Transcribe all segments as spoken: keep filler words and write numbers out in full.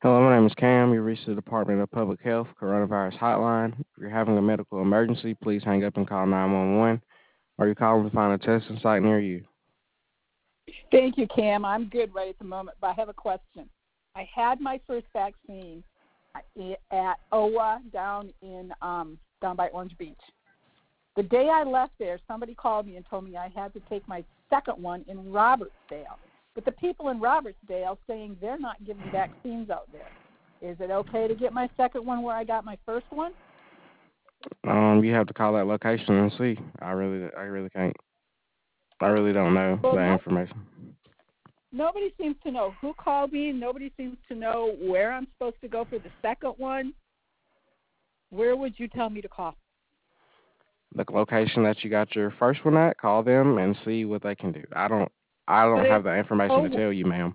Hello, my name is Cam. You reached the Department of Public Health Coronavirus Hotline. If you're having a medical emergency, please hang up and call nine one one. Or you calling to find a testing site near you? Thank you, Cam. I'm good right at the moment, but I have a question. I had my first vaccine at O W A down in um, down by Orange Beach. The day I left there, somebody called me and told me I had to take my second one in Robertsdale. But the people in Robertsdale saying they're not giving vaccines out there. Is it okay to get my second one where I got my first one? Um, you have to call that location and see. I really, I really can't. I really don't know Well, that no, information. nobody seems to know who called me. Nobody seems to know where I'm supposed to go for the second one. Where would you tell me to call? The location that you got your first one at, call them and see what they can do. I don't, I don't But have it's the information to oh, tell you, ma'am.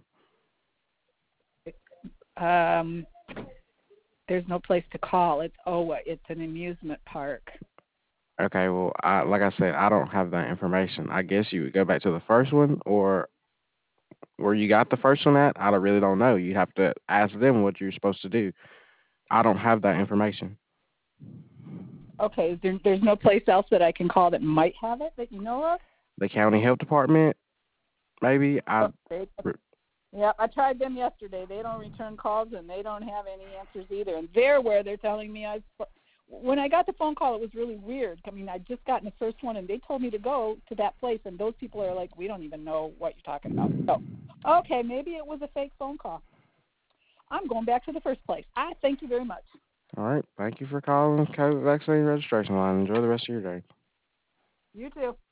um, there's no place to call. It's O W A. It's an amusement park. Okay, well, I, like I said, I don't have that information. I guess you would go back to the first one, or where you got the first one at. I don't, really don't know. You have to ask them what you're supposed to do. I don't have that information. Okay, there, there's no place else that I can call that might have it that you know of? The county health department, maybe. I Oh, they, yeah, I tried them yesterday. They don't return calls, and they don't have any answers either. And they're where they're telling me I. When I got the phone call, it was really weird. I mean, I'd just gotten the first one, and they told me to go to that place, and those people are like, we don't even know what you're talking about. So, okay, maybe it was a fake phone call. I'm going back to the first place. I thank you very much. all right. Thank you for calling COVID vaccine registration line. Enjoy the rest of your day. You too.